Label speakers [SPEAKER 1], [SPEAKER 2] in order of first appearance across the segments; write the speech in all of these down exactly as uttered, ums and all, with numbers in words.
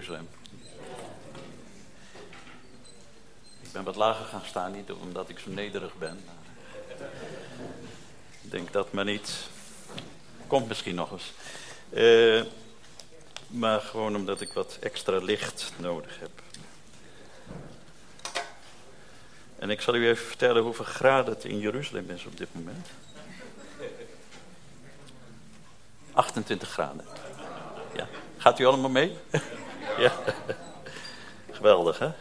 [SPEAKER 1] Jeruzalem. Ik ben wat lager gaan staan, niet omdat ik zo nederig ben. Maar ik denk dat maar niet. Komt misschien nog eens. Uh, maar gewoon omdat ik wat extra licht nodig heb. En ik zal u even vertellen hoeveel graden het in Jeruzalem is op dit moment. achtentwintig graden. Ja. Gaat u allemaal mee? Ja. Geweldig, hè?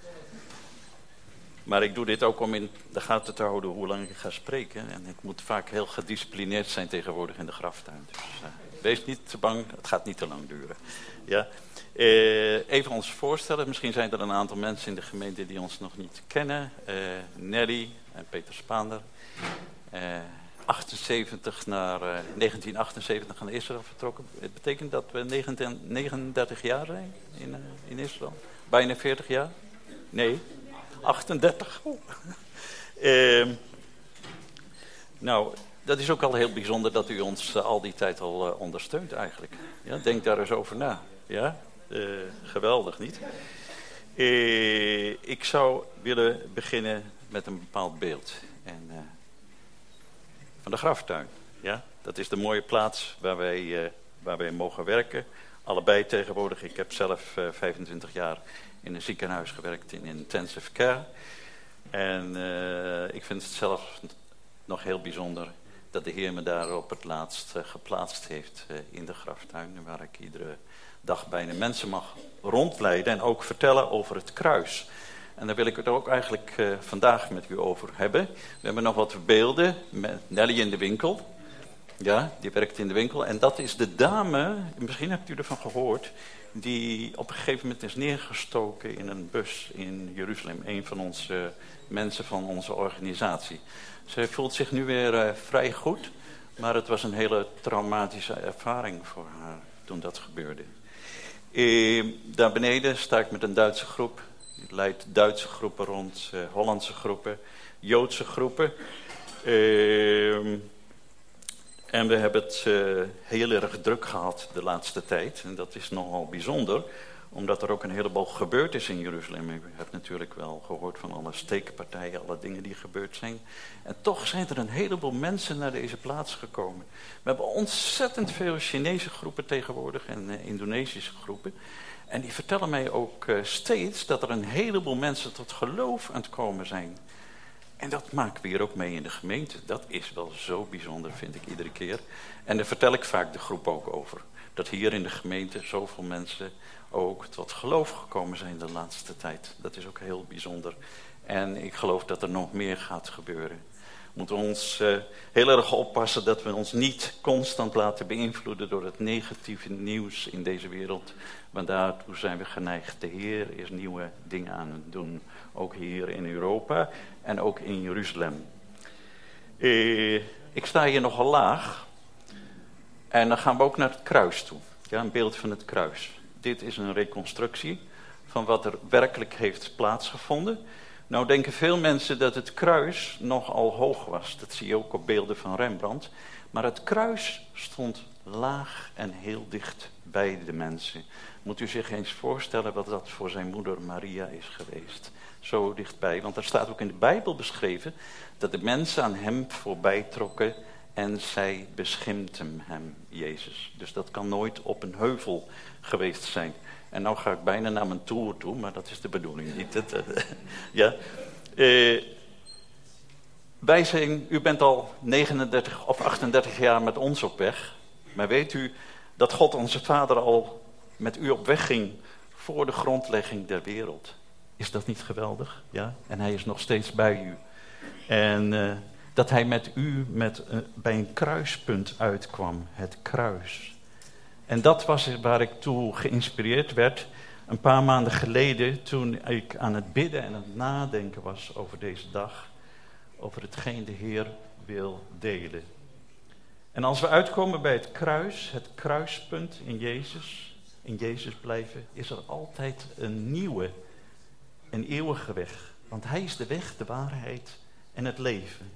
[SPEAKER 1] Maar ik doe dit ook om in de gaten te houden hoe lang ik ga spreken. En ik moet vaak heel gedisciplineerd zijn tegenwoordig in de graftuin. Dus uh, wees niet te bang, het gaat niet te lang duren. Ja. Uh, even ons voorstellen, misschien zijn er een aantal mensen in de gemeente die ons nog niet kennen. Uh, Nelly en Peter Spaander. Uh, achtenzeventig naar uh, negentien achtenzeventig naar Israël vertrokken. Het betekent dat we negentien, negenendertig jaar zijn in, uh, in Israël. Bijna veertig jaar? Nee, achtendertig. Oh. Uh, nou, dat is ook al heel bijzonder dat u ons uh, al die tijd al uh, ondersteunt eigenlijk. Ja, denk daar eens over na. Ja, uh, geweldig niet? Uh, ik zou willen beginnen met een bepaald beeld. En, uh, van de graftuin. Ja? Dat is de mooie plaats waar wij, uh, waar wij mogen werken. Allebei tegenwoordig. Ik heb zelf uh, vijfentwintig jaar in een ziekenhuis gewerkt in intensive care. En uh, ik vind het zelf nog heel bijzonder dat de Heer me daar op het laatst uh, geplaatst heeft uh, in de graftuin. Waar ik iedere dag bijna mensen mag rondleiden en ook vertellen over het kruis. En daar wil ik het ook eigenlijk uh, vandaag met u over hebben. We hebben nog wat beelden met Nelly in de winkel. Ja, die werkt in de winkel. En dat is de dame, misschien hebt u ervan gehoord, die op een gegeven moment is neergestoken in een bus in Jeruzalem. Een van onze uh, mensen van onze organisatie. Ze voelt zich nu weer uh, vrij goed, maar het was een hele traumatische ervaring voor haar toen dat gebeurde. Uh, daar beneden sta ik met een Duitse groep. Ik leid Duitse groepen rond, uh, Hollandse groepen, Joodse groepen. Uh, en we hebben het uh, heel erg druk gehad de laatste tijd. En dat is nogal bijzonder, omdat er ook een heleboel gebeurd is in Jeruzalem. U hebt natuurlijk wel gehoord van alle steekpartijen, alle dingen die gebeurd zijn. En toch zijn er een heleboel mensen naar deze plaats gekomen. We hebben ontzettend veel Chinese groepen tegenwoordig en uh, Indonesische groepen. En die vertellen mij ook uh, steeds dat er een heleboel mensen tot geloof aan het komen zijn. En dat maken we hier ook mee in de gemeente. Dat is wel zo bijzonder, vind ik iedere keer. En daar vertel ik vaak de groep ook over. Dat hier in de gemeente zoveel mensen ook tot geloof gekomen zijn de laatste tijd. Dat is ook heel bijzonder. En ik geloof dat er nog meer gaat gebeuren. We moeten ons uh, heel erg oppassen dat we ons niet constant laten beïnvloeden door het negatieve nieuws in deze wereld. Want daartoe zijn we geneigd. De Heer is nieuwe dingen aan het doen. Ook hier in Europa en ook in Jeruzalem. Uh, ik sta hier nogal laag. En dan gaan we ook naar het kruis toe. Ja, een beeld van het kruis. Dit is een reconstructie van wat er werkelijk heeft plaatsgevonden. Nou denken veel mensen dat het kruis nogal hoog was. Dat zie je ook op beelden van Rembrandt. Maar het kruis stond laag en heel dicht bij de mensen. Moet u zich eens voorstellen wat dat voor zijn moeder Maria is geweest. Zo dichtbij. Want er staat ook in de Bijbel beschreven dat de mensen aan hem voorbij trokken en zij beschimpten hem, Jezus. Dus dat kan nooit op een heuvel geweest zijn. En nou ga ik bijna naar mijn toer toe, maar dat is de bedoeling niet. Het, uh, ja. uh, wij zijn, u bent al negenendertig of achtendertig jaar met ons op weg. Maar weet u dat God onze Vader al met u op weg ging voor de grondlegging der wereld? Is dat niet geweldig? Ja? En hij is nog steeds bij u. En uh, dat hij met u met, uh, bij een kruispunt uitkwam, het kruis. En dat was waar ik toe geïnspireerd werd een paar maanden geleden toen ik aan het bidden en het nadenken was over deze dag. Over hetgeen de Heer wil delen. En als we uitkomen bij het kruis, het kruispunt in Jezus, in Jezus blijven, is er altijd een nieuwe, een eeuwige weg. Want Hij is de weg, de waarheid en het leven.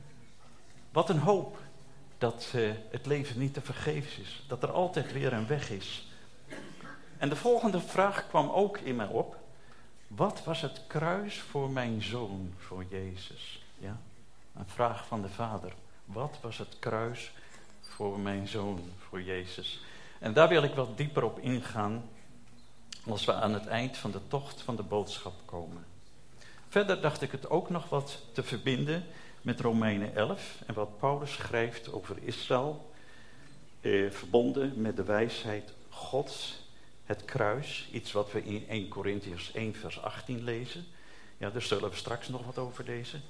[SPEAKER 1] Wat een hoop dat uh, het leven niet te vergeefs is. Dat er altijd weer een weg is. En de volgende vraag kwam ook in mij op. Wat was het kruis voor mijn zoon, voor Jezus? Ja? Een vraag van de Vader. Wat was het kruis voor mijn zoon, voor Jezus? En daar wil ik wat dieper op ingaan als we aan het eind van de tocht van de boodschap komen. Verder dacht ik het ook nog wat te verbinden met Romeinen elf en wat Paulus schrijft over Israël, eh, verbonden met de wijsheid Gods, het kruis, iets wat we in eerste Korintiërs één vers achttien lezen. Ja, daar zullen we straks nog wat over lezen.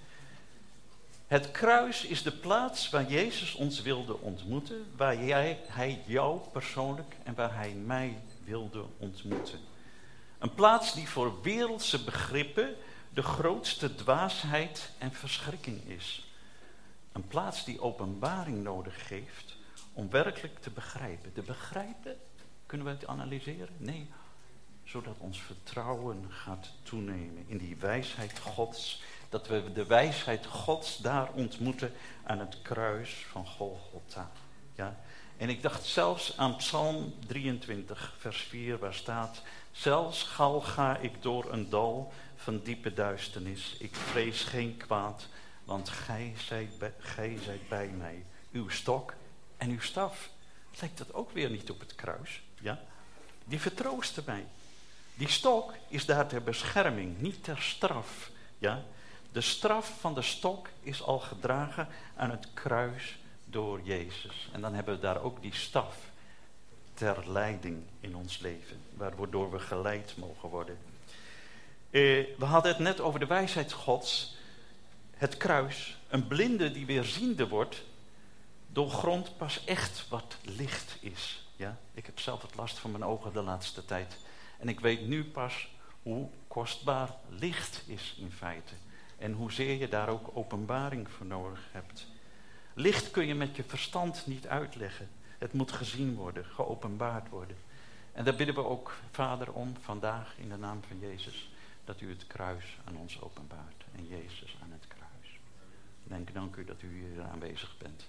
[SPEAKER 1] Het kruis is de plaats waar Jezus ons wilde ontmoeten, waar jij, hij jou persoonlijk en waar hij mij wilde ontmoeten. Een plaats die voor wereldse begrippen de grootste dwaasheid en verschrikking is. Een plaats die openbaring nodig heeft om werkelijk te begrijpen. Te begrijpen, kunnen we het analyseren? Nee, zodat ons vertrouwen gaat toenemen in die wijsheid Gods. Dat we de wijsheid Gods daar ontmoeten aan het kruis van Golgotha. Ja? En ik dacht zelfs aan Psalm drieëntwintig, vers vier, waar staat: zelfs gal ga ik door een dal van diepe duisternis. Ik vrees geen kwaad, want gij zijt bij, gij zijt bij mij. Uw stok en uw staf. Lijkt dat ook weer niet op het kruis? Ja? Die vertroosten mij. Die stok is daar ter bescherming, niet ter straf. Ja? De straf van de stok is al gedragen aan het kruis door Jezus. En dan hebben we daar ook die staf ter leiding in ons leven, waardoor we geleid mogen worden. Eh, we hadden het net over de wijsheid Gods, het kruis. Een blinde die weer ziende wordt, doorgrondt pas echt wat licht is. Ja? Ik heb zelf het last van mijn ogen de laatste tijd. En ik weet nu pas hoe kostbaar licht is in feite. En hoezeer je daar ook openbaring voor nodig hebt. Licht kun je met je verstand niet uitleggen. Het moet gezien worden, geopenbaard worden. En daar bidden we ook, Vader, om vandaag in de naam van Jezus, dat u het kruis aan ons openbaart. En Jezus aan het kruis. Denk, dank u dat u hier aanwezig bent.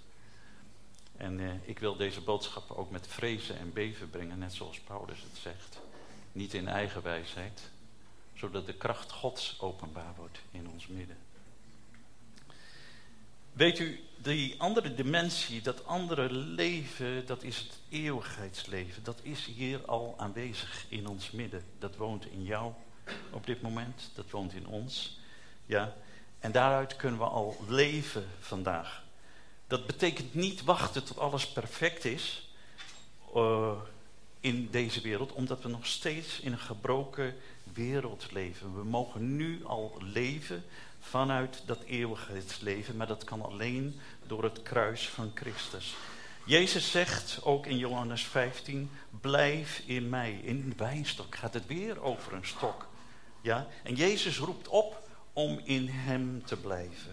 [SPEAKER 1] En eh, ik wil deze boodschap ook met vrezen en beven brengen, net zoals Paulus het zegt. Niet in eigen wijsheid, zodat de kracht Gods openbaar wordt in ons midden. Weet u, die andere dimensie, dat andere leven, dat is het eeuwigheidsleven. Dat is hier al aanwezig in ons midden. Dat woont in jou op dit moment, dat woont in ons. Ja? En daaruit kunnen we al leven vandaag. Dat betekent niet wachten tot alles perfect is uh, in deze wereld, omdat we nog steeds in een gebroken wereld leven. We mogen nu al leven vanuit dat eeuwigheidsleven, maar dat kan alleen door het kruis van Christus. Jezus zegt ook in Johannes vijftien, blijf in mij. In de wijnstok gaat het weer over een stok. Ja? En Jezus roept op om in hem te blijven.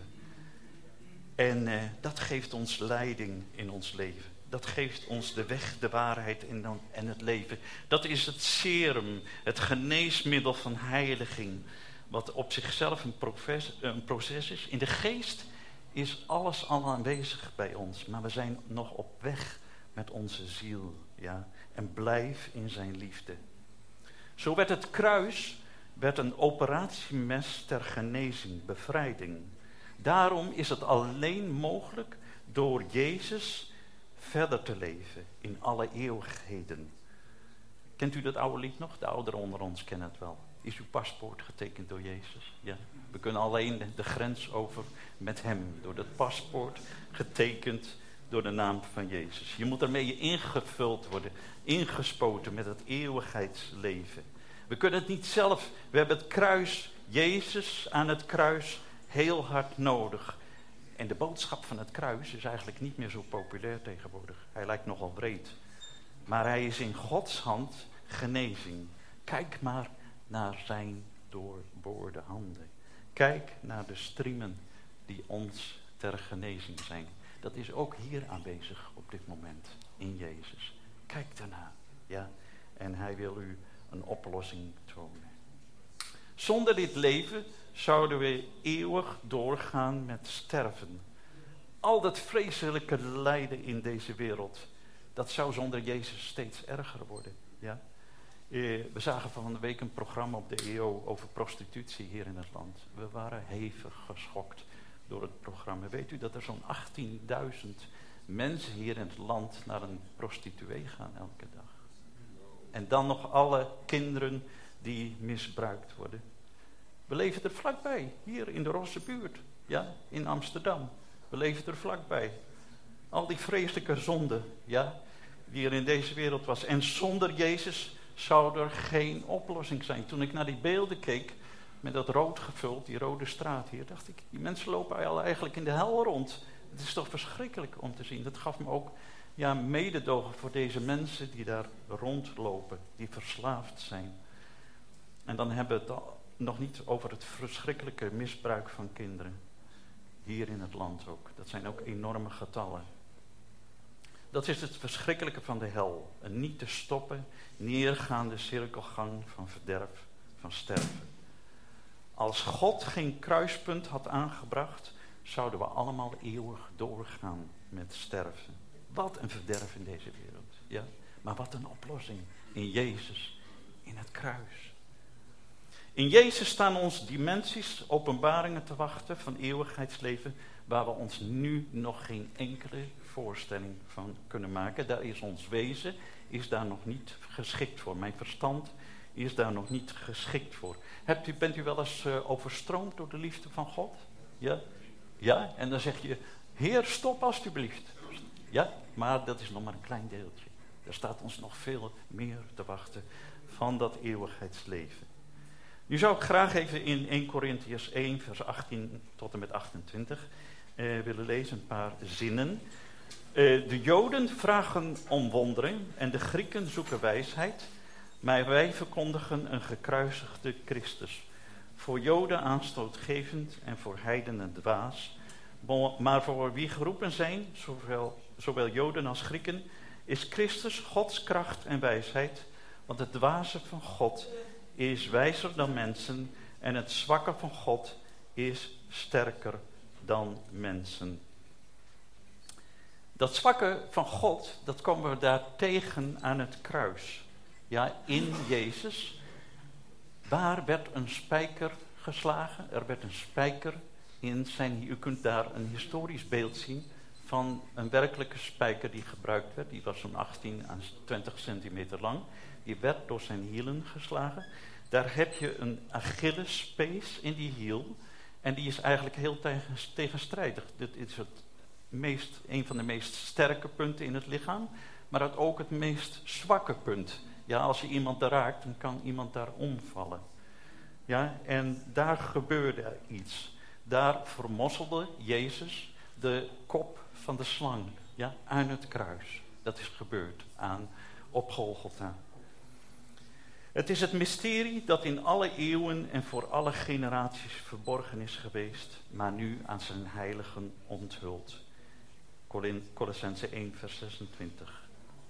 [SPEAKER 1] En eh, dat geeft ons leiding in ons leven. Dat geeft ons de weg, de waarheid en, dan, en het leven. Dat is het serum, het geneesmiddel van heiliging. Wat op zichzelf een, profes, een proces is. In de geest is alles al aanwezig bij ons. Maar we zijn nog op weg met onze ziel. Ja? En blijf in zijn liefde. Zo werd het kruis werd een operatiemes ter genezing, bevrijding. Daarom is het alleen mogelijk door Jezus verder te leven in alle eeuwigheden. Kent u dat oude lied nog? De ouderen onder ons kennen het wel. Is uw paspoort getekend door Jezus? Ja. We kunnen alleen de grens over met hem. Door dat paspoort getekend door de naam van Jezus. Je moet ermee ingevuld worden. Ingespoten met het eeuwigheidsleven. We kunnen het niet zelf. We hebben het kruis, Jezus aan het kruis, heel hard nodig. En de boodschap van het kruis is eigenlijk niet meer zo populair tegenwoordig. Hij lijkt nogal wreed. Maar hij is in Gods hand genezing. Kijk maar naar zijn doorboorde handen. Kijk naar de striemen die ons ter genezing zijn. Dat is ook hier aanwezig op dit moment in Jezus. Kijk daarna. Ja? En hij wil u een oplossing tonen. Zonder dit leven zouden we eeuwig doorgaan met sterven. Al dat vreselijke lijden in deze wereld, dat zou zonder Jezus steeds erger worden. Ja? Uh, we zagen van de week een programma op de E O over prostitutie hier in het land. We waren hevig geschokt door het programma. Weet u dat er zo'n achttienduizend mensen hier in het land naar een prostituee gaan elke dag? En dan nog alle kinderen die misbruikt worden. We leven er vlakbij, hier in de Rosse buurt, ja, in Amsterdam. We leven er vlakbij. Al die vreselijke zonden, ja, die er in deze wereld was. En zonder Jezus zou er geen oplossing zijn. Toen ik naar die beelden keek, met dat rood gevuld, die rode straat hier, dacht ik, die mensen lopen al eigenlijk in de hel rond. Het is toch verschrikkelijk om te zien. Dat gaf me ook ja, mededogen voor deze mensen die daar rondlopen, die verslaafd zijn. En dan hebben we het nog niet over het verschrikkelijke misbruik van kinderen. Hier in het land ook. Dat zijn ook enorme getallen. Dat is het verschrikkelijke van de hel. Een niet te stoppen, neergaande cirkelgang van verderf, van sterven. Als God geen kruispunt had aangebracht, zouden we allemaal eeuwig doorgaan met sterven. Wat een verderf in deze wereld. Ja? Maar wat een oplossing in Jezus, in het kruis. In Jezus staan ons dimensies, openbaringen te wachten van eeuwigheidsleven, waar we ons nu nog geen enkele voorstelling van kunnen maken. Daar is ons wezen, is daar nog niet geschikt voor. Mijn verstand is daar nog niet geschikt voor. Hebt u, bent u wel eens uh, overstroomd door de liefde van God? Ja? Ja? En dan zeg je, Heer, stop alstublieft. Ja? Maar dat is nog maar een klein deeltje. Er staat ons nog veel meer te wachten van dat eeuwigheidsleven. Nu zou ik graag even in eerste Korintiërs één, vers achttien tot en met achtentwintig eh, willen lezen, een paar zinnen. Uh, de Joden vragen om wonderen en de Grieken zoeken wijsheid, maar wij verkondigen een gekruisigde Christus. Voor Joden aanstootgevend en voor heidenen dwaas, maar voor wie geroepen zijn, zowel, zowel Joden als Grieken, is Christus Gods kracht en wijsheid, want het dwaze van God is wijzer dan mensen en het zwakke van God is sterker dan mensen. Dat zwakke van God, dat komen we daar tegen aan het kruis. Ja, in Jezus. Waar werd een spijker geslagen? Er werd een spijker in zijn... U kunt daar een historisch beeld zien van een werkelijke spijker die gebruikt werd. Die was zo'n achttien à twintig centimeter lang. Die werd door zijn hielen geslagen. Daar heb je een Achillespees in die hiel. En die is eigenlijk heel tegen, tegenstrijdig. Dit is het meest, een van de meest sterke punten in het lichaam. Maar het ook het meest zwakke punt. Ja, als je iemand daar raakt, dan kan iemand daar omvallen. Ja, en daar gebeurde iets. Daar vermosselde Jezus de kop van de slang. Ja, aan het kruis. Dat is gebeurd aan, op Golgotha. Het is het mysterie dat in alle eeuwen en voor alle generaties verborgen is geweest, maar nu aan zijn heiligen onthult. Colossenzen één, vers zesentwintig.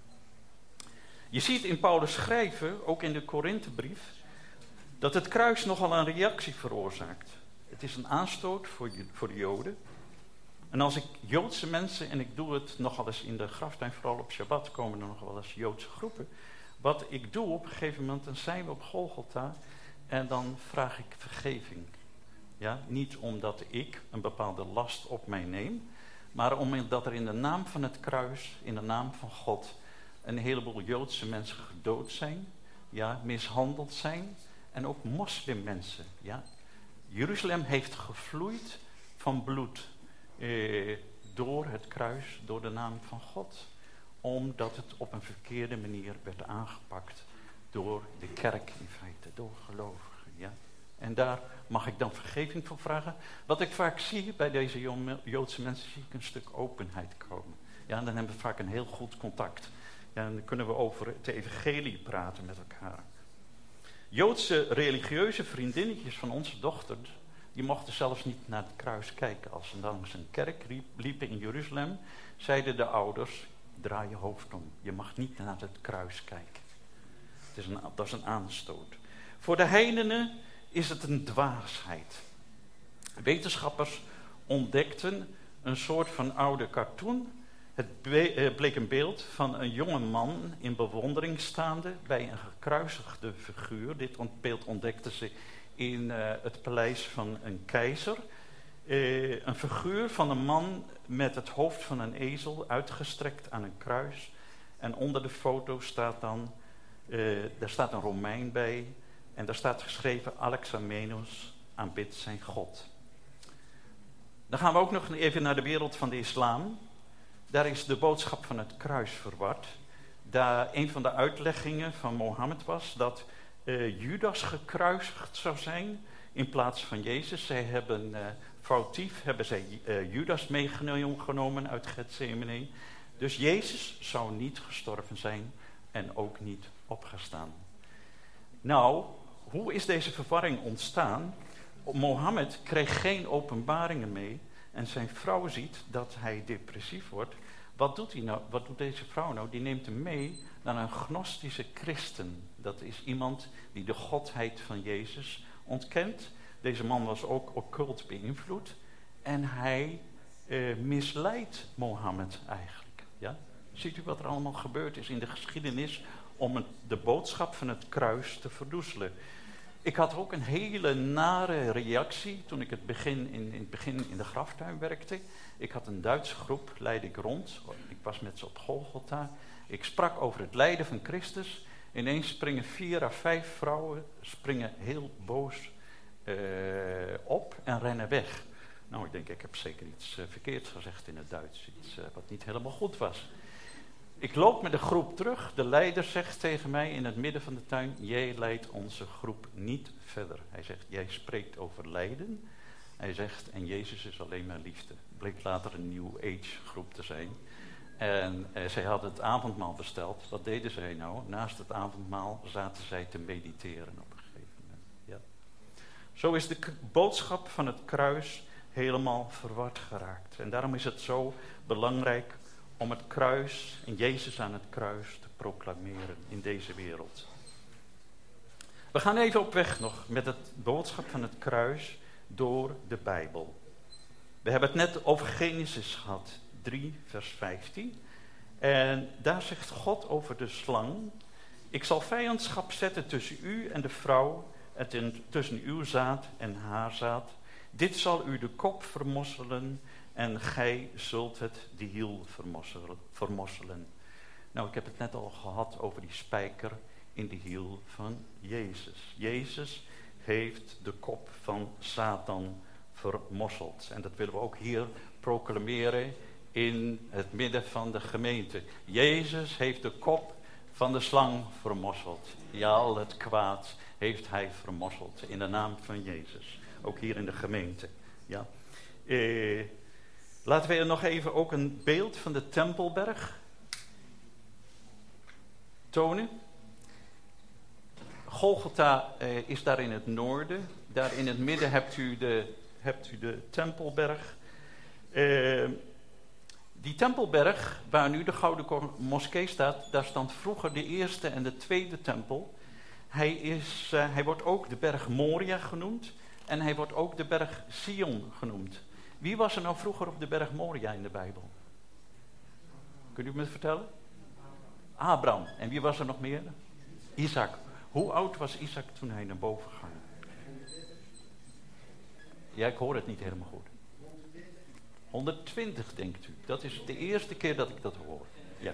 [SPEAKER 1] Je ziet in Paulus schrijven, ook in de Korinthebrief, dat het kruis nogal een reactie veroorzaakt. Het is een aanstoot voor, voor de Joden. En als ik Joodse mensen, en ik doe het nogal eens in de graftuin, vooral op Shabbat komen er nog wel eens Joodse groepen. Wat ik doe op een gegeven moment, dan zijn we op Golgotha en dan vraag ik vergeving. Ja, niet omdat ik een bepaalde last op mij neem, maar omdat er in de naam van het kruis, in de naam van God, een heleboel Joodse mensen gedood zijn, ja, mishandeld zijn en ook moslimmensen. Ja. Jeruzalem heeft gevloeid van bloed eh, door het kruis, door de naam van God. Omdat het op een verkeerde manier werd aangepakt door de kerk in feite, door gelovigen. Ja? En daar mag ik dan vergeving voor vragen. Wat ik vaak zie bij deze Joodse mensen, zie ik een stuk openheid komen. Ja, en dan hebben we vaak een heel goed contact. Ja, en dan kunnen we over het evangelie praten met elkaar. Joodse religieuze vriendinnetjes van onze dochter, die mochten zelfs niet naar het kruis kijken. Als ze langs een kerk liepen in Jeruzalem, zeiden de ouders, draai je hoofd om. Je mag niet naar het kruis kijken. Het is een, dat is een aanstoot. Voor de heidenen is het een dwaasheid. Wetenschappers ontdekten een soort van oude cartoon Het bleek een beeld van een jonge man in bewondering staande bij een gekruisigde figuur. Dit beeld ontdekten ze in uh, het paleis van een keizer. Uh, een figuur van een man met het hoofd van een ezel uitgestrekt aan een kruis. En onder de foto staat dan, uh, daar staat een Romein bij. En daar staat geschreven, Alexamenos aanbidt zijn God. Dan gaan we ook nog even naar de wereld van de islam. Daar is de boodschap van het kruis verward. Daar een van de uitleggingen van Mohammed was dat uh, Judas gekruisigd zou zijn in plaats van Jezus. Zij hebben uh, foutief hebben zij uh, Judas meegenomen uit Gethsemane. Dus Jezus zou niet gestorven zijn en ook niet opgestaan. Nou, hoe is deze verwarring ontstaan? Mohammed kreeg geen openbaringen mee en zijn vrouw ziet dat hij depressief wordt. Wat doet, hij nou, wat doet deze vrouw nou? Die neemt hem mee naar een gnostische christen. Dat is iemand die de godheid van Jezus ontkent. Deze man was ook occult beïnvloed en hij eh, misleidt Mohammed eigenlijk. Ja? Ziet u wat er allemaal gebeurd is in de geschiedenis om het, de boodschap van het kruis te verdoezelen? Ik had ook een hele nare reactie toen ik het begin in, in het begin in de graftuin werkte. Ik had een Duitse groep, leidde ik rond. Ik was met ze op Golgotha. Ik sprak over het lijden van Christus. Ineens springen vier à vijf vrouwen springen heel boos uh, op en rennen weg. Nou, ik denk, ik heb zeker iets uh, verkeerds gezegd in het Duits. Iets uh, wat niet helemaal goed was. Ik loop met de groep terug. De leider zegt tegen mij in het midden van de tuin, jij leidt onze groep niet verder. Hij zegt, jij spreekt over lijden. Hij zegt, en Jezus is alleen maar liefde. Bleek later een New Age groep te zijn. En eh, zij hadden het avondmaal besteld. Wat deden zij nou? Naast het avondmaal zaten zij te mediteren op een gegeven moment. Ja. Zo is de k- boodschap van het kruis helemaal verward geraakt. En daarom is het zo belangrijk om het kruis en Jezus aan het kruis te proclameren in deze wereld. We gaan even op weg nog met het boodschap van het kruis door de Bijbel. We hebben het net over Genesis gehad, drie vers vijftien. En daar zegt God over de slang, ik zal vijandschap zetten tussen u en de vrouw, en tussen uw zaad en haar zaad. Dit zal u de kop vermosselen en gij zult het de hiel vermosselen. Nou, ik heb het net al gehad over die spijker in de hiel van Jezus. Jezus heeft de kop van Satan vermosseld. En dat willen we ook hier proclameren in het midden van de gemeente. Jezus heeft de kop van de slang vermosseld. Ja, al het kwaad heeft hij vermosseld in de naam van Jezus. Ook hier in de gemeente. Ja. Eh, laten we nog even ook een beeld van de Tempelberg tonen. Golgotha eh, is daar in het noorden. Daar in het midden hebt u de, hebt u de Tempelberg. Uh, die Tempelberg, waar nu de Gouden Moskee staat, daar stond vroeger de eerste en de tweede tempel. Hij, is, uh, hij wordt ook de berg Moria genoemd en hij wordt ook de berg Sion genoemd. Wie was er nou vroeger op de berg Moria in de Bijbel? Kunt u me vertellen? Abraham. En wie was er nog meer? Isaac. Hoe oud was Isaac toen hij naar boven ging? Ja, ik hoor het niet helemaal goed. honderdtwintig denkt u. Dat is de eerste keer dat ik dat hoor. Ja.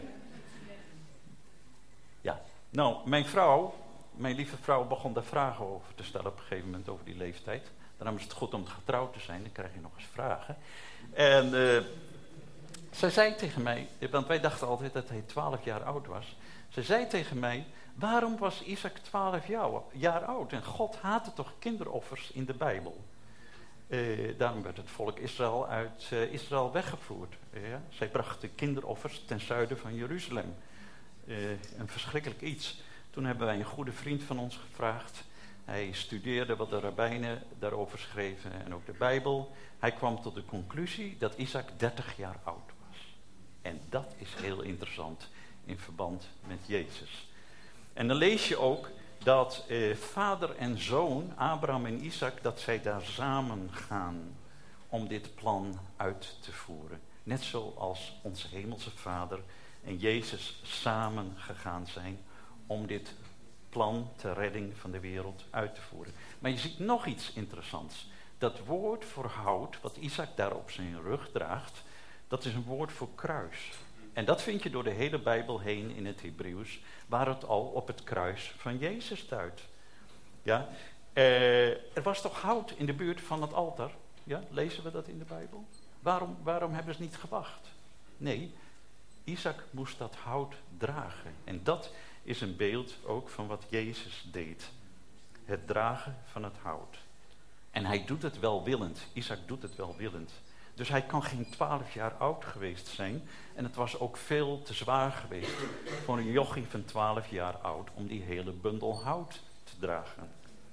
[SPEAKER 1] Ja. Nou, mijn vrouw, mijn lieve vrouw begon daar vragen over te stellen op een gegeven moment over die leeftijd. Daarom is het goed om getrouwd te zijn, dan krijg je nog eens vragen. En uh, zij zei tegen mij, want wij dachten altijd dat hij twaalf jaar oud was. Zij zei tegen mij, waarom was Isaac twaalf jaar oud? En God haatte toch kinderoffers in de Bijbel? Uh, daarom werd het volk Israël uit uh, Israël weggevoerd. Ja? Zij brachten kinderoffers ten zuiden van Jeruzalem. Uh, een verschrikkelijk iets. Toen hebben wij een goede vriend van ons gevraagd. Hij studeerde wat de rabbijnen daarover schreven en ook de Bijbel. Hij kwam tot de conclusie dat Isaac dertig jaar oud was. En dat is heel interessant in verband met Jezus. En dan lees je ook dat eh, vader en zoon, Abraham en Isaac, dat zij daar samen gaan om dit plan uit te voeren. Net zoals onze hemelse Vader en Jezus samen gegaan zijn om dit plan ter redding van de wereld uit te voeren. Maar je ziet nog iets interessants. Dat woord voor hout, wat Isaac daar op zijn rug draagt, dat is een woord voor kruis. En dat vind je door de hele Bijbel heen in het Hebreeuws, waar het al op het kruis van Jezus duidt. Ja? Uh, er was toch hout in de buurt van het altaar? Ja? Lezen we dat in de Bijbel? Waarom, waarom hebben ze niet gewacht? Nee, Isaac moest dat hout dragen. En dat is een beeld ook van wat Jezus deed. Het dragen van het hout. En hij doet het welwillend. Isaac doet het welwillend. Dus hij kan geen twaalf jaar oud geweest zijn. En het was ook veel te zwaar geweest voor een jochie van twaalf jaar oud om die hele bundel hout te dragen.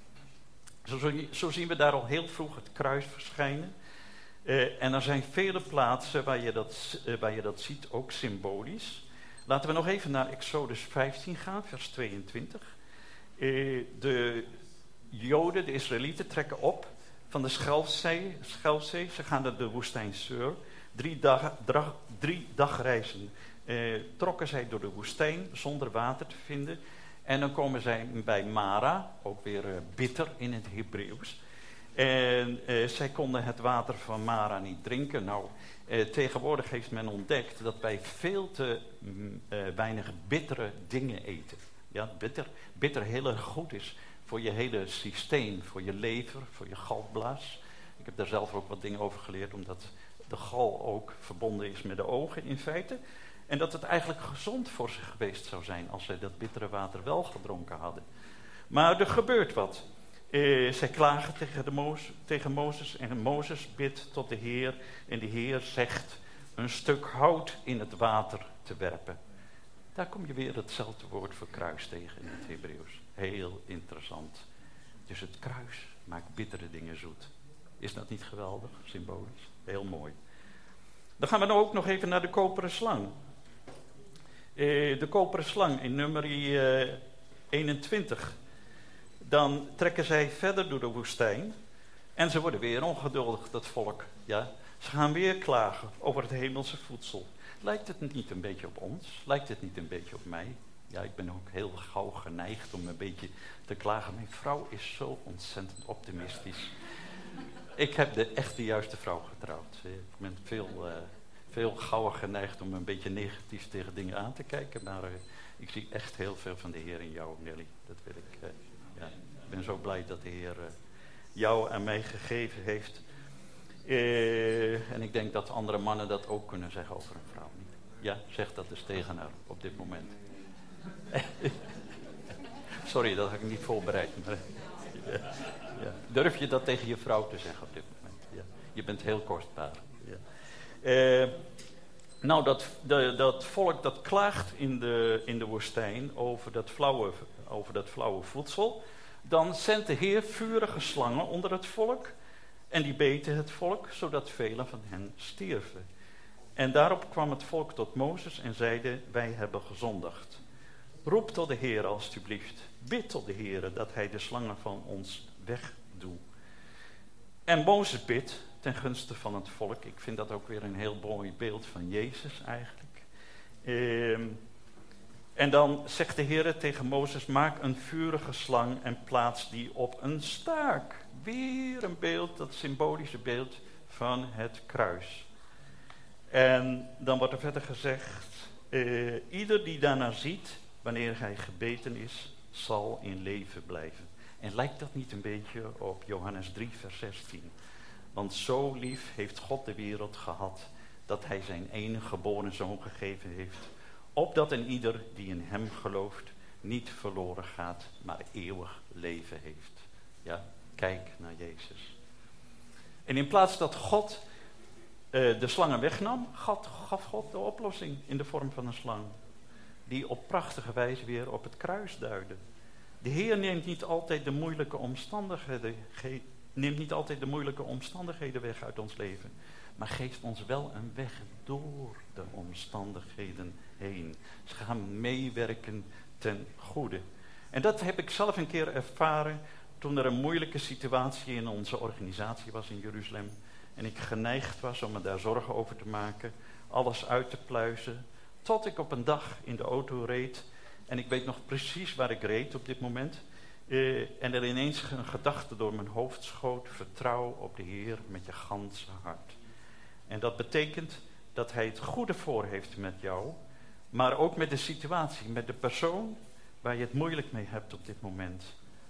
[SPEAKER 1] Zo, zo zien we daar al heel vroeg het kruis verschijnen. Uh, en er zijn vele plaatsen waar je, dat, uh, waar je dat ziet, ook symbolisch. Laten we nog even naar Exodus vijftien gaan, vers tweeëntwintig. Uh, de Joden, de Israëlieten, trekken op van de Schelfzee. Schelfzee. Ze gaan naar de woestijn Sur. Drie, dag, dra, drie dagreizen uh, trokken zij door de woestijn zonder water te vinden. En dan komen zij bij Mara, ook weer uh, bitter in het Hebreeuws. En uh, zij konden het water van Mara niet drinken. Nou, uh, tegenwoordig heeft men ontdekt dat wij veel te mm, uh, weinig bittere dingen eten. Ja, bitter, bitter heel erg goed is voor je hele systeem, voor je lever, voor je galblaas. Ik heb daar zelf ook wat dingen over geleerd, omdat de gal ook verbonden is met de ogen in feite. En dat het eigenlijk gezond voor ze geweest zou zijn als zij dat bittere water wel gedronken hadden. Maar er gebeurt wat. Uh, zij klagen tegen, de Moos, tegen Mozes en Mozes bidt tot de Heer. En de Heer zegt een stuk hout in het water te werpen. Daar kom je weer hetzelfde woord voor kruis tegen in het Hebreeuws. Heel interessant. Dus het kruis maakt bittere dingen zoet. Is dat niet geweldig, symbolisch? Heel mooi. Dan gaan we nou ook nog even naar de koperen slang. Uh, de koperen slang in nummer uh, eenentwintig. Dan trekken zij verder door de woestijn. En ze worden weer ongeduldig, dat volk. Ja? Ze gaan weer klagen over het hemelse voedsel. Lijkt het niet een beetje op ons? Lijkt het niet een beetje op mij? Ja, ik ben ook heel gauw geneigd om een beetje te klagen. Mijn vrouw is zo ontzettend optimistisch. Ik heb de echt de juiste vrouw getrouwd. Ik ben veel, uh, veel gauwer geneigd om een beetje negatief tegen dingen aan te kijken. Maar uh, ik zie echt heel veel van de Heer in jou, Nelly. Dat wil ik... Uh, Ja, ik ben zo blij dat de Heer uh, jou en mij gegeven heeft. Uh, en ik denk dat andere mannen dat ook kunnen zeggen over een vrouw. Ja, zeg dat dus tegen haar op dit moment. Sorry, dat had ik niet voorbereid. Maar, ja, ja. Durf je dat tegen je vrouw te zeggen op dit moment? Ja. Je bent heel kostbaar. Ja. Uh, nou, dat, de, dat volk dat klaagt in de, in de woestijn over dat flauwe... over dat flauwe voedsel, dan zendt de Heer vurige slangen onder het volk en die beten het volk, zodat velen van hen stierven. En daarop kwam het volk tot Mozes en zeide, wij hebben gezondigd. Roep tot de Heer alstublieft, bid tot de Heer dat hij de slangen van ons wegdoet. En Mozes bidt ten gunste van het volk. Ik vind dat ook weer een heel mooi beeld van Jezus eigenlijk. Ehm... En dan zegt de Heer tegen Mozes, maak een vurige slang en plaats die op een staak. Weer een beeld, dat symbolische beeld van het kruis. En dan wordt er verder gezegd, uh, ieder die daarnaar ziet, wanneer hij gebeten is, zal in leven blijven. En lijkt dat niet een beetje op Johannes drie, vers zestien? Want zo lief heeft God de wereld gehad, dat hij zijn enige geboren zoon gegeven heeft, opdat een ieder die in hem gelooft niet verloren gaat, maar eeuwig leven heeft. Ja, kijk naar Jezus. En in plaats dat God uh, de slangen wegnam, God, gaf God de oplossing in de vorm van een slang. Die op prachtige wijze weer op het kruis duidde. De Heer neemt niet altijd de moeilijke omstandigheden, ge, neemt niet altijd de moeilijke omstandigheden weg uit ons leven. Maar geeft ons wel een weg door de omstandigheden heen. Ze gaan meewerken ten goede. En dat heb ik zelf een keer ervaren toen er een moeilijke situatie in onze organisatie was in Jeruzalem. En ik geneigd was om me daar zorgen over te maken. Alles uit te pluizen. Tot ik op een dag in de auto reed. En ik weet nog precies waar ik reed op dit moment. Uh, en er ineens een gedachte door mijn hoofd schoot. Vertrouw op de Heer met je ganse hart. En dat betekent dat hij het goede voor heeft met jou. Maar ook met de situatie. Met de persoon waar je het moeilijk mee hebt op dit moment.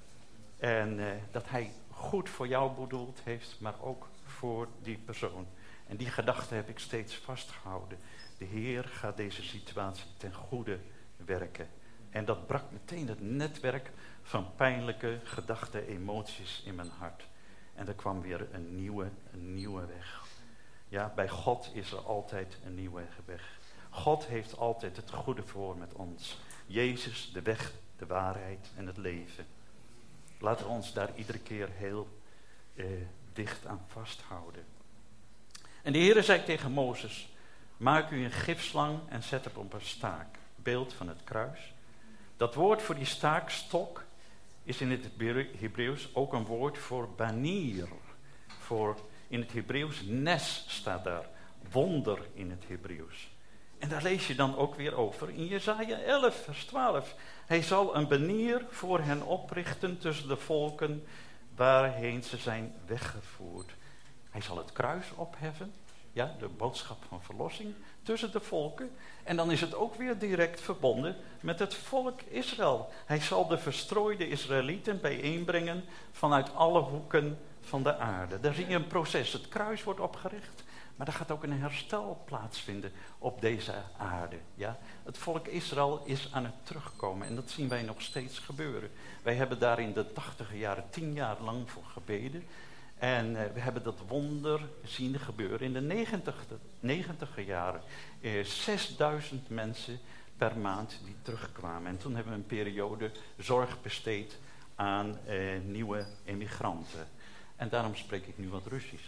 [SPEAKER 1] En uh, dat hij goed voor jou bedoeld heeft. Maar ook voor die persoon. En die gedachte heb ik steeds vastgehouden. De Heer gaat deze situatie ten goede werken. En dat brak meteen het netwerk van pijnlijke gedachten, emoties in mijn hart. En er kwam weer een nieuwe, een nieuwe weg. Ja, bij God is er altijd een nieuwe weg. God heeft altijd het goede voor met ons. Jezus, de weg, de waarheid en het leven. Laten we ons daar iedere keer heel eh, dicht aan vasthouden. En de Heere zei tegen Mozes, maak u een gifslang en zet hem op een staak. Beeld van het kruis. Dat woord voor die staak, stok, is in het Hebreeuws ook een woord voor banier. Voor, in het Hebreeuws, nes staat daar. Wonder in het Hebreeuws. En daar lees je dan ook weer over in Jesaja elf, vers twaalf. Hij zal een banier voor hen oprichten tussen de volken waarheen ze zijn weggevoerd. Hij zal het kruis opheffen, ja, de boodschap van verlossing, tussen de volken. En dan is het ook weer direct verbonden met het volk Israël. Hij zal de verstrooide Israëlieten bijeenbrengen vanuit alle hoeken van de aarde. Daar zie je een proces. Het kruis wordt opgericht, maar er gaat ook een herstel plaatsvinden op deze aarde. Ja? Het volk Israël is aan het terugkomen en dat zien wij nog steeds gebeuren. Wij hebben daar in de tachtige jaren tien jaar lang voor gebeden. En uh, we hebben dat wonder zien gebeuren in de negentiger jaren. Uh, zesduizend mensen per maand die terugkwamen. En toen hebben we een periode zorg besteed aan uh, nieuwe emigranten. En daarom spreek ik nu wat Russisch.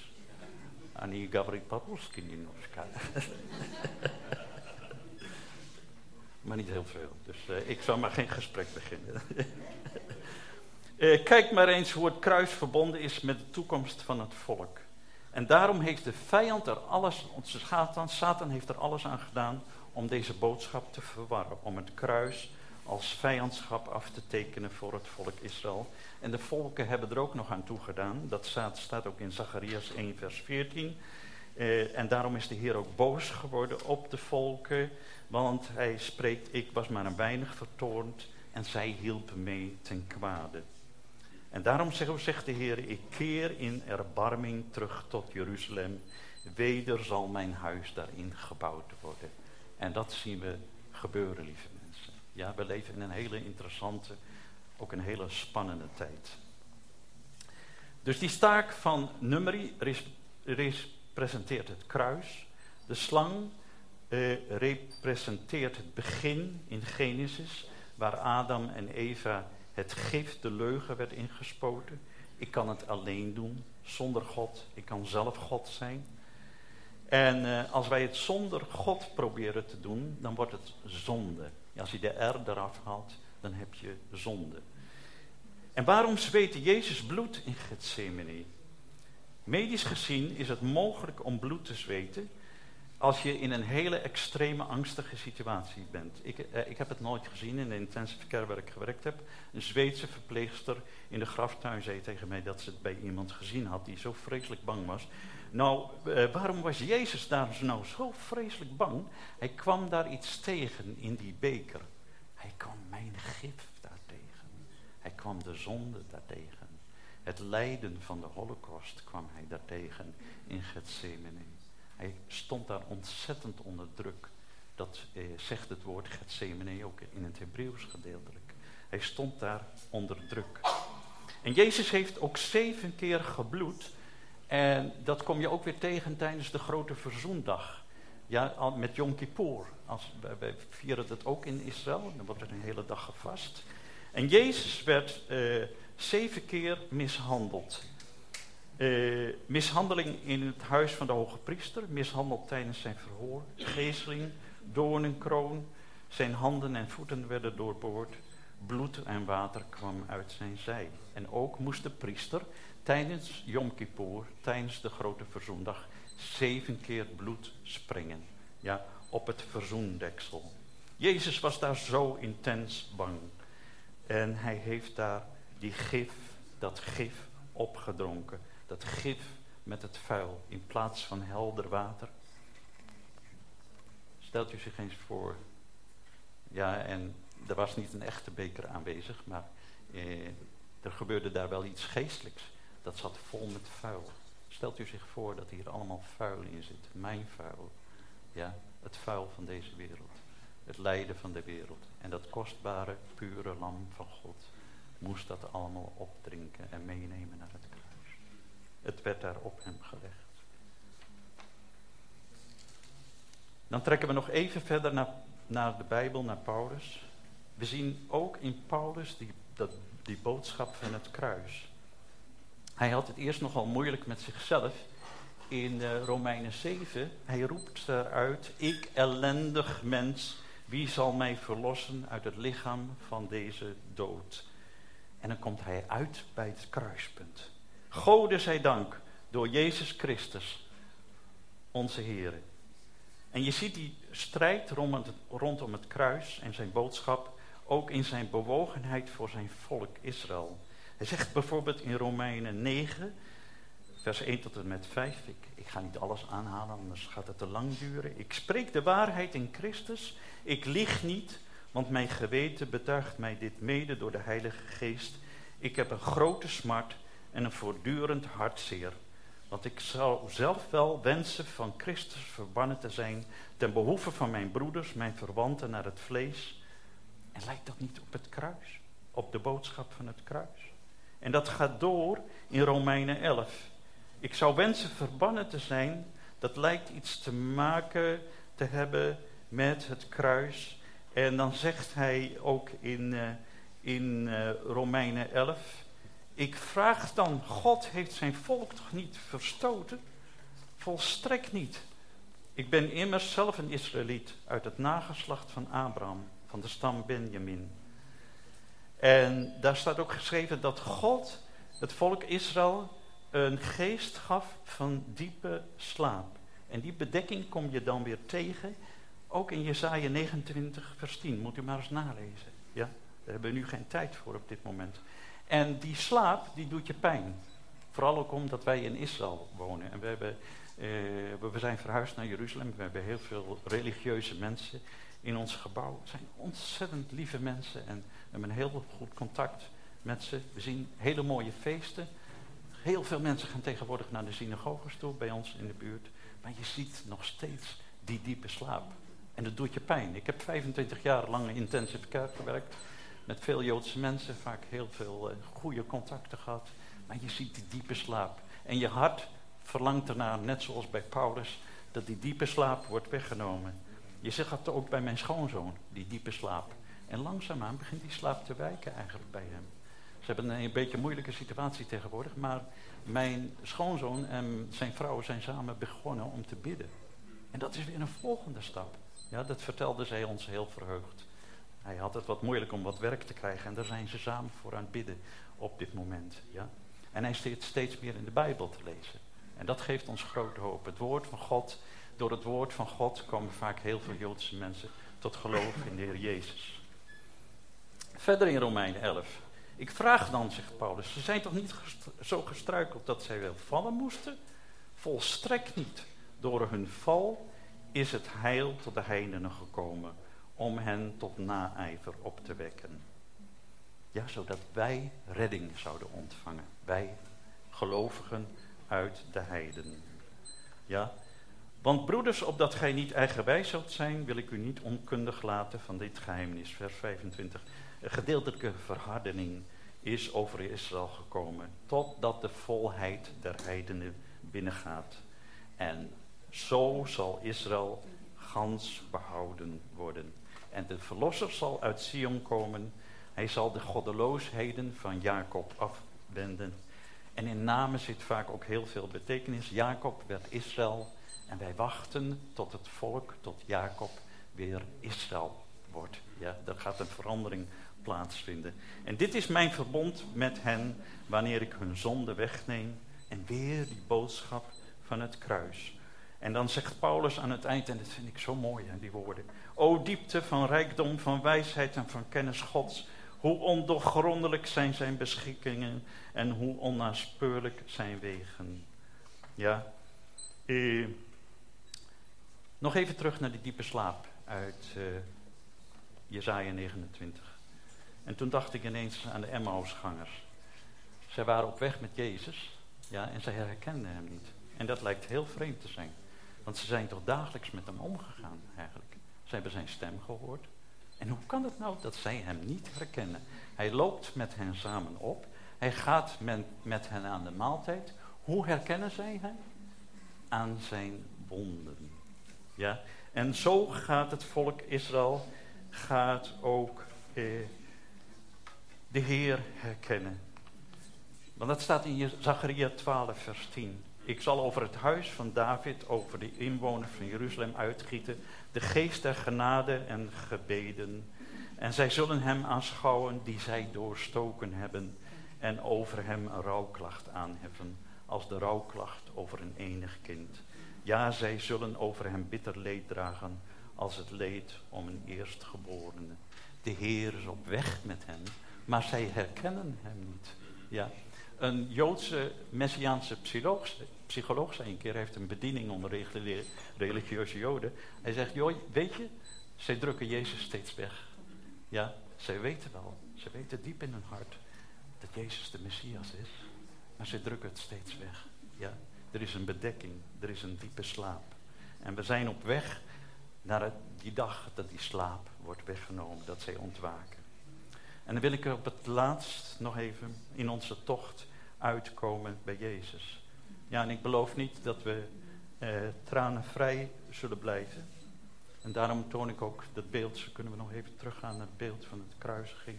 [SPEAKER 1] Ani Gavrik Papuski Ninoska. Maar niet heel veel. Dus uh, ik zal maar geen gesprek beginnen. Uh, kijk maar eens hoe het kruis verbonden is met de toekomst van het volk. En daarom heeft de vijand er alles, onze Satan, Satan heeft er alles aan gedaan om deze boodschap te verwarren. Om het kruis als vijandschap af te tekenen voor het volk Israël. En de volken hebben er ook nog aan toegedaan. Dat staat, staat ook in Zacharias één vers veertien. Uh, en daarom is de Heer ook boos geworden op de volken. Want hij spreekt, ik was maar een weinig vertoornd en zij hielpen mee ten kwade. En daarom zegt de Heer, ik keer in erbarming terug tot Jeruzalem. Weder zal mijn huis daarin gebouwd worden. En dat zien we gebeuren, lieve mensen. Ja, we leven in een hele interessante, ook een hele spannende tijd. Dus die staak van Numeri representeert het kruis. De slang uh, representeert het begin in Genesis, waar Adam en Eva het gif, de leugen, werd ingespoten. Ik kan het alleen doen, zonder God. Ik kan zelf God zijn. En uh, als wij het zonder God proberen te doen, dan wordt het zonde. Ja, als je de R eraf haalt, dan heb je zonde. En waarom zweette Jezus bloed in Gethsemane? Medisch gezien is het mogelijk om bloed te zweten als je in een hele extreme angstige situatie bent. Ik, eh, ik heb het nooit gezien in de intensive care waar ik gewerkt heb. Een Zweedse verpleegster in de graftuin zei tegen mij dat ze het bij iemand gezien had die zo vreselijk bang was. Nou, eh, waarom was Jezus daar nou zo vreselijk bang? Hij kwam daar iets tegen in die beker. Hij kwam mijn gif daartegen. Hij kwam de zonde daartegen. Het lijden van de Holocaust kwam hij daartegen in Gethsemane. Hij stond daar ontzettend onder druk. Dat eh, zegt het woord Gethsemane ook in het Hebreeuws gedeeltelijk. Hij stond daar onder druk. En Jezus heeft ook zeven keer gebloed. En dat kom je ook weer tegen tijdens de grote verzoendag. Ja, met Yom Kippur. Als, wij, wij vieren dat ook in Israël. Dan wordt er een hele dag gevast. En Jezus werd uh, zeven keer mishandeld. Uh, mishandeling in het huis van de hoge priester. Mishandeld tijdens zijn verhoor. Gezeling, doornenkroon. Zijn handen en voeten werden doorboord. bloed en water kwam uit zijn zij. En ook moest de priester tijdens Yom Kippur, tijdens de grote verzoendag, zeven keer bloed springen. Ja, op het verzoendeksel. Jezus was daar zo intens bang. En hij heeft daar die gif, dat gif opgedronken. Dat gif met het vuil in plaats van helder water. Stelt u zich eens voor. Ja, en er was niet een echte beker aanwezig, maar eh, er gebeurde daar wel iets geestelijks. Dat zat vol met vuil. Stelt u zich voor dat hier allemaal vuil in zit. Mijn vuil. Ja, het vuil van deze wereld. Het lijden van de wereld. En dat kostbare, pure lam van God moest dat allemaal opdrinken en meenemen naar het kruis. Het werd daar op hem gelegd. Dan trekken we nog even verder naar, naar de Bijbel, naar Paulus. We zien ook in Paulus die, dat, die boodschap van het kruis. Hij had het eerst nogal moeilijk met zichzelf. In uh, Romeinen zeven, hij roept eruit: ik ellendig mens, wie zal mij verlossen uit het lichaam van deze dood? En dan komt hij uit bij het kruispunt. Gode zij dank, door Jezus Christus, onze Heer. En je ziet die strijd rond het, rondom het kruis en zijn boodschap ook in zijn bewogenheid voor zijn volk Israël. Hij zegt bijvoorbeeld in Romeinen negen, vers één tot en met vijf. Ik, ik ga niet alles aanhalen, anders gaat het te lang duren. Ik spreek de waarheid in Christus. Ik lieg niet, want mijn geweten betuigt mij dit mede door de Heilige Geest. Ik heb een grote smart en een voortdurend hartzeer. Want ik zou zelf wel wensen van Christus verbannen te zijn ten behoeve van mijn broeders, mijn verwanten naar het vlees. En lijkt dat niet op het kruis? Op de boodschap van het kruis? En dat gaat door in Romeinen elf. Ik zou wensen verbannen te zijn, dat lijkt iets te maken te hebben met het kruis. En dan zegt hij ook in, uh, in uh, Romeinen elf... Ik vraag dan, God heeft zijn volk toch niet verstoten? Volstrekt niet. Ik ben immers zelf een Israëliet uit het nageslacht van Abraham, van de stam Benjamin. En daar staat ook geschreven dat God het volk Israël een geest gaf van diepe slaap. En die bedekking kom je dan weer tegen, ook in Jesaja negenentwintig vers tien. Moet u maar eens nalezen. Ja? Daar hebben we nu geen tijd voor op dit moment. En die slaap, die doet je pijn. Vooral ook omdat wij in Israël wonen. En we, hebben, uh, we zijn verhuisd naar Jeruzalem. We hebben heel veel religieuze mensen in ons gebouw. Het zijn ontzettend lieve mensen. En we hebben een heel goed contact met ze. We zien hele mooie feesten. Heel veel mensen gaan tegenwoordig naar de synagoges toe, bij ons in de buurt. Maar je ziet nog steeds die diepe slaap. En dat doet je pijn. Ik heb vijfentwintig jaar lang in intensive care gewerkt. Met veel Joodse mensen, vaak heel veel uh, goede contacten gehad. Maar je ziet die diepe slaap. En je hart verlangt ernaar, net zoals bij Paulus, dat die diepe slaap wordt weggenomen. Je zegt dat ook bij mijn schoonzoon, die diepe slaap. En langzaamaan begint die slaap te wijken eigenlijk bij hem. Ze hebben een, een beetje een moeilijke situatie tegenwoordig, maar mijn schoonzoon en zijn vrouw zijn samen begonnen om te bidden. En dat is weer een volgende stap. Ja, dat vertelde zij ons heel verheugd. Hij had het wat moeilijk om wat werk te krijgen en daar zijn ze samen voor aan het bidden op dit moment. Ja? En hij zit steeds meer in de Bijbel te lezen. En dat geeft ons grote hoop. Het woord van God, door het woord van God komen vaak heel veel Joodse mensen tot geloof in de Heer Jezus. Verder in Romeinen elf. Ik vraag dan, zegt Paulus, ze zijn toch niet gest- zo gestruikeld dat zij wel vallen moesten? Volstrekt niet. Door hun val is het heil tot de heidenen gekomen, om hen tot naijver op te wekken. Ja, zodat wij redding zouden ontvangen. Wij, gelovigen uit de heiden. Ja, want broeders, opdat gij niet eigenwijs zult zijn, wil ik u niet onkundig laten van dit geheimnis. Vers vijfentwintig. Een gedeeltelijke verhardening is over Israël gekomen, totdat de volheid der heidenen binnengaat. En zo zal Israël gans behouden worden. En de verlosser zal uit Sion komen. Hij zal de goddeloosheden van Jacob afwenden. En in namen zit vaak ook heel veel betekenis. Jacob werd Israël. En wij wachten tot het volk, tot Jacob, weer Israël wordt. Ja, er gaat een verandering plaatsvinden. En dit is mijn verbond met hen wanneer ik hun zonde wegneem. En weer die boodschap van het kruis. En dan zegt Paulus aan het eind, en dat vind ik zo mooi, hè, die woorden. O diepte van rijkdom, van wijsheid en van kennis Gods. Hoe ondoorgrondelijk zijn zijn beschikkingen en hoe onnaspeurlijk zijn wegen. Ja. Eh, nog even terug naar die diepe slaap uit uh, Jesaja negenentwintig. En toen dacht ik ineens aan de Emmausgangers. Zij waren op weg met Jezus, ja, en zij herkenden hem niet. En dat lijkt heel vreemd te zijn. Want ze zijn toch dagelijks met hem omgegaan eigenlijk. Ze hebben zijn stem gehoord. En hoe kan het nou dat zij hem niet herkennen? Hij loopt met hen samen op. Hij gaat met, met hen aan de maaltijd. Hoe herkennen zij hem? Aan zijn wonden. Ja? En zo gaat het volk Israël, gaat ook eh, de Heer herkennen. Want dat staat in Zacharia twaalf vers tien. Ik zal over het huis van David, over de inwoners van Jeruzalem uitgieten, de geest der genade en gebeden. En zij zullen hem aanschouwen die zij doorstoken hebben en over hem een rouwklacht aanheffen, als de rouwklacht over een enig kind. Ja, zij zullen over hem bitter leed dragen, als het leed om een eerstgeborene. De Heer is op weg met hen, maar zij herkennen hem niet. Ja. Een Joodse messiaanse psycholoog, psycholoog zei een keer, heeft een bediening onder religieuze Joden. Hij zegt, joh, weet je, zij drukken Jezus steeds weg. Ja, zij weten wel, ze weten diep in hun hart dat Jezus de Messias is. Maar zij drukken het steeds weg. Ja, er is een bedekking, er is een diepe slaap. En we zijn op weg naar het, die dag dat die slaap wordt weggenomen, dat zij ontwaken. En dan wil ik er op het laatst nog even in onze tocht uitkomen bij Jezus. Ja, en ik beloof niet dat we eh, tranenvrij zullen blijven. En daarom toon ik ook dat beeld. Zo kunnen we nog even teruggaan naar het beeld van het kruisiging.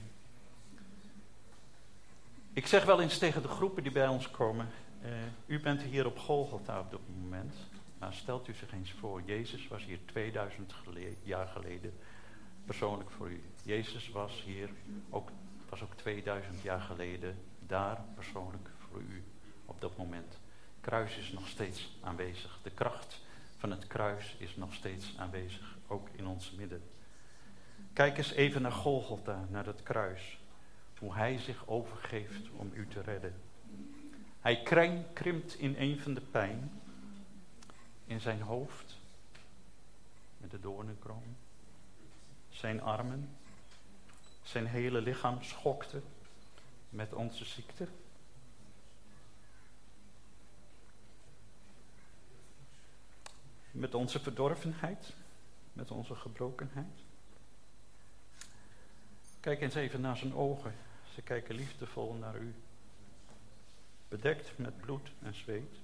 [SPEAKER 1] Ik zeg wel eens tegen de groepen die bij ons komen. Uh, u bent hier op Golgotha op dit moment. Maar stelt u zich eens voor. Jezus was hier tweeduizend gele- jaar geleden persoonlijk voor u. Jezus was hier ook, was ook tweeduizend jaar geleden daar persoonlijk voor u op dat moment. Het kruis is nog steeds aanwezig. De kracht van het kruis is nog steeds aanwezig, ook in ons midden. Kijk eens even naar Golgotha, naar het kruis. Hoe hij zich overgeeft om u te redden. Hij krijn, krimpt in een van de pijn. In zijn hoofd. Met de doornenkroon. Zijn armen. Zijn hele lichaam schokte. Met onze ziekte. Met onze verdorvenheid. Met onze gebrokenheid. Kijk eens even naar zijn ogen. Ze kijken liefdevol naar u. Bedekt met bloed en zweet.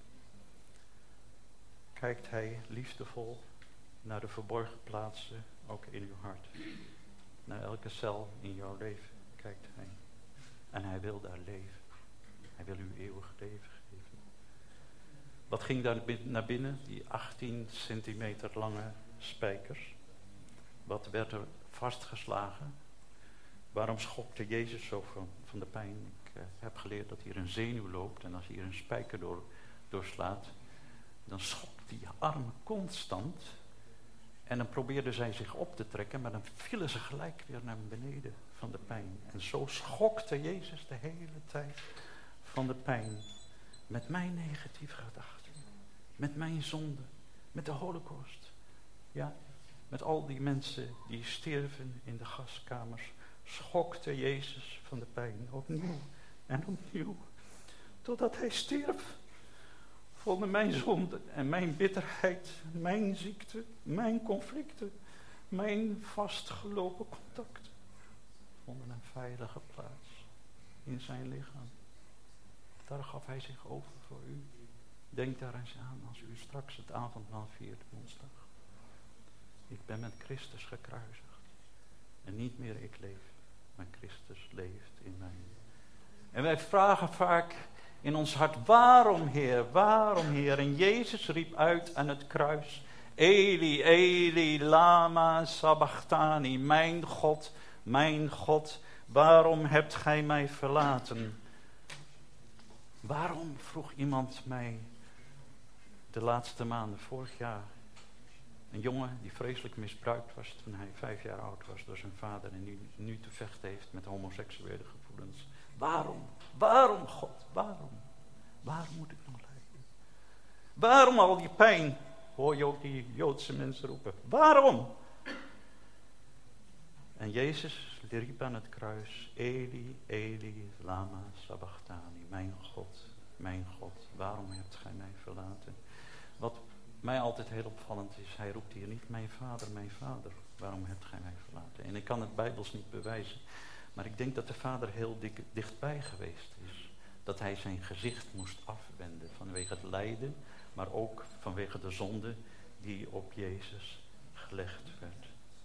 [SPEAKER 1] Kijkt hij liefdevol naar de verborgen plaatsen, ook in uw hart. Naar elke cel in jouw leven kijkt hij. En hij wil daar leven. Hij wil u eeuwig leven geven. Wat ging daar naar binnen? Die achttien centimeter lange spijkers. Wat werd er vastgeslagen? Waarom schokte Jezus zo van, van de pijn? Ik uh, heb geleerd dat hier een zenuw loopt. En als hier een spijker door, doorslaat, dan schokt die armen constant. En dan probeerden zij zich op te trekken, maar dan vielen ze gelijk weer naar beneden van de pijn. En zo schokte Jezus de hele tijd van de pijn. Met mijn negatieve gedachten. Met mijn zonde. Met de Holocaust. Ja, met al die mensen die stierven in de gaskamers. Schokte Jezus van de pijn opnieuw en opnieuw. Totdat hij stierf. Vonden mijn zonde en mijn bitterheid, mijn ziekte, mijn conflicten, mijn vastgelopen contacten. Vonden een veilige plaats in zijn lichaam. Daar gaf hij zich over voor u. Denk daar eens aan als u straks het avondmaal viert woensdag. Ik ben met Christus gekruisigd. En niet meer ik leef, maar Christus leeft in mij. En wij vragen vaak in ons hart, waarom Heer, waarom Heer? En Jezus riep uit aan het kruis, Eli, Eli, lama sabachthani, mijn God, mijn God, waarom hebt gij mij verlaten? Waarom, vroeg iemand mij de laatste maanden vorig jaar. Een jongen die vreselijk misbruikt was toen hij vijf jaar oud was door zijn vader en nu, nu te vechten heeft met homoseksuele gevoelens. Waarom? Waarom, God? Waarom? Waarom moet ik nog lijden? Waarom al die pijn? Hoor je ook die Joodse mensen roepen. Waarom? En Jezus riep aan het kruis, Eli, Eli, lama sabachthani. Mijn God, mijn God, waarom hebt gij mij verlaten? Wat mij altijd heel opvallend is, hij roept hier niet, mijn vader, mijn vader, waarom hebt gij mij verlaten? En ik kan het Bijbels niet bewijzen, maar ik denk dat de vader heel dik, dichtbij geweest is. Dat hij zijn gezicht moest afwenden vanwege het lijden, maar ook vanwege de zonde die op Jezus gelegd werd.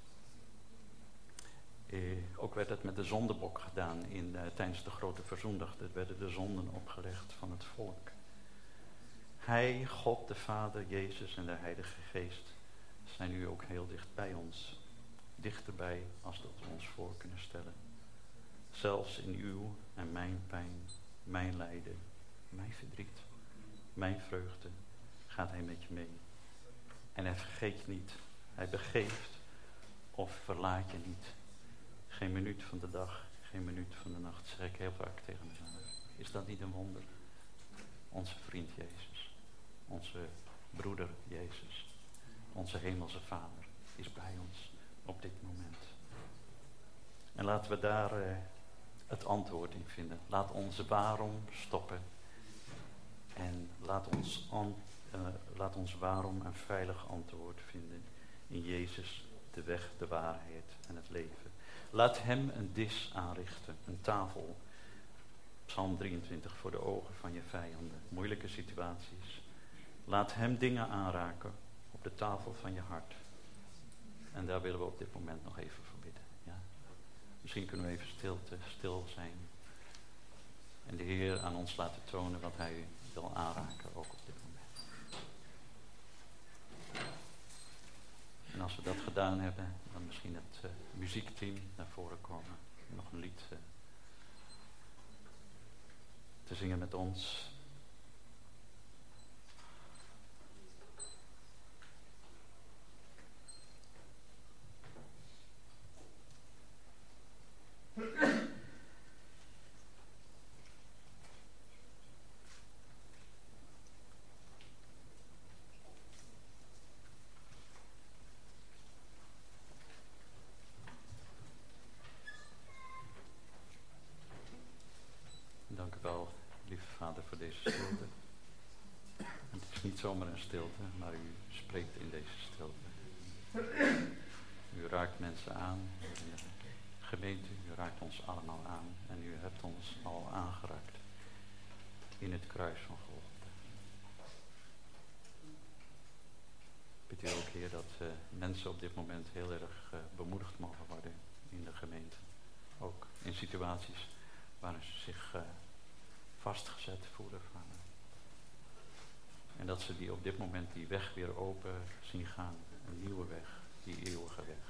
[SPEAKER 1] Eh, ook werd het met de zondebok gedaan in, uh, tijdens de grote verzoendag. Er werden de zonden opgelegd van het volk. Hij, God de Vader, Jezus en de Heilige Geest zijn nu ook heel dicht bij ons. Dichterbij als dat we ons voor kunnen stellen. Zelfs in uw en mijn pijn, mijn lijden, mijn verdriet, mijn vreugde gaat hij met je mee. En hij vergeet je niet. Hij begeeft of verlaat je niet. Geen minuut van de dag, geen minuut van de nacht, zeg ik heel vaak tegen mezelf. Is dat niet een wonder? Onze vriend Jezus, onze broeder Jezus, onze hemelse Vader is bij ons op dit moment. En laten we daar uh, het antwoord in vinden. Laat onze waarom stoppen. En laat ons, an, uh, laat ons waarom een veilig antwoord vinden in Jezus, de weg, de waarheid en het leven. Laat hem een dis aanrichten, een tafel. Psalm drieëntwintig, voor de ogen van je vijanden. Moeilijke situaties. Laat hem dingen aanraken op de tafel van je hart. En daar willen we op dit moment nog even voor bidden. Ja. Misschien kunnen we even stilte, stil zijn. En de Heer aan ons laten tonen wat hij wil aanraken, ook op dit moment. En als we dat gedaan hebben, dan misschien het uh, muziekteam naar voren komen. Nog een lied uh, te zingen met ons. Dank u wel, lieve Vader, voor deze stilte. Het is niet zomaar een stilte, maar u spreekt in deze stilte. U raakt mensen aan, in de gemeente, u raakt ons allemaal aan en u hebt ons al aangeraakt in het kruis van Golgotha. Ik bid u ook, Heer, dat uh, mensen op dit moment heel erg uh, bemoedigd mogen worden in de gemeente. Ook in situaties waar ze zich uh, vastgezet voelen, Vader. En dat ze die op dit moment die weg weer open zien gaan. Een nieuwe weg, die eeuwige weg.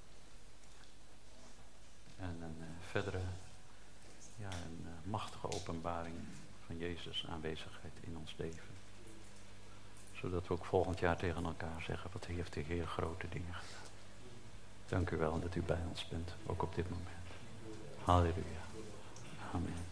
[SPEAKER 1] En een uh, verdere, ja, een uh, machtige openbaring van Jezus' aanwezigheid in ons leven. Zodat we ook volgend jaar tegen elkaar zeggen, wat heeft de Heer grote dingen gedaan. Dank u wel dat u bij ons bent, ook op dit moment. Halleluja. Amen.